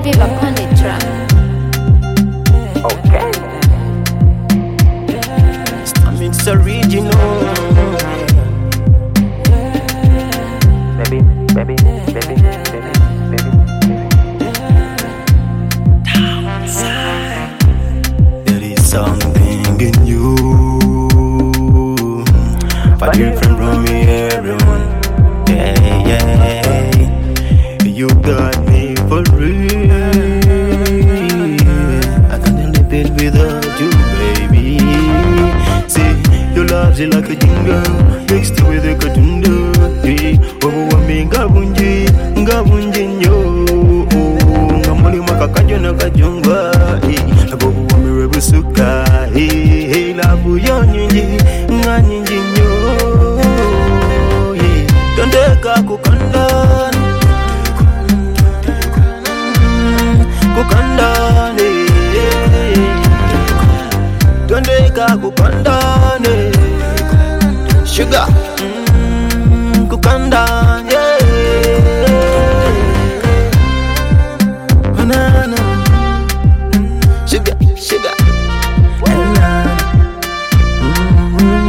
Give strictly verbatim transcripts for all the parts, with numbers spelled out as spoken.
Viva on the track. Okay. It's original. Baby, baby, baby, baby, baby. Downside. There is something in you, but different from me, everyone. Yeah, yeah. You got me for real. I can't live it without you, baby. See, your love's like a jingle mixed with a katunda. Hey, oh, me ngabunji, ngabunji nyo. Ngamuli makakajo na kajungwa. Hey, abo me rebusuka. Hey, hey, labu yonyinji, nganyinji nyo. Hey, tondeka kukandani, kukandani. Tondeka kukandani, sugar, mm, kukandani, yeah. Banana, sugar, sugar, banana. Mm-hmm.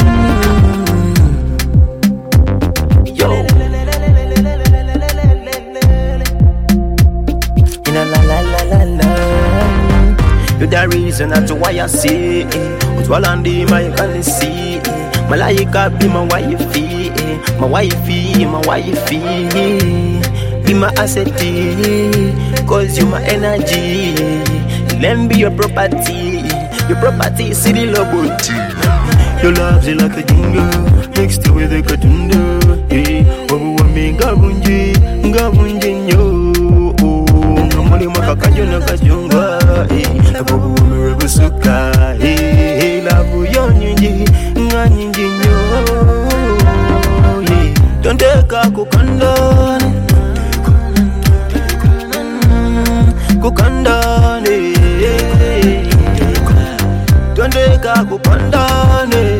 Yo, la la la la la la. You're the reason that's why I see it. What's all on the my can see it. Malaika be my wifey, my wifey, my wifey. Be my asset, cause you my energy. Let me be your property, your property, city lobot. Your love's like a jingle, mixed with a katunda. Hey, oh, me ngabunji, ngabunji nyo. Ngamuli makakajo na kajunga. Hey, abo me rebusuka. Hey, hey, labu yonyinji, nganyinji nyo. Hey, tondeka kukandani, kukandani. Tondeka kukandani,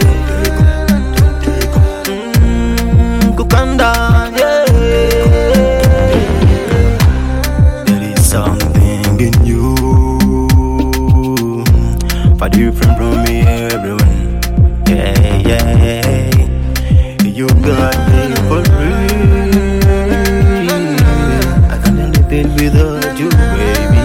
mm, kukandani. There is something in you, far different from me, everyone. Yeah, yeah. You got me for real. I can't live it without you, baby.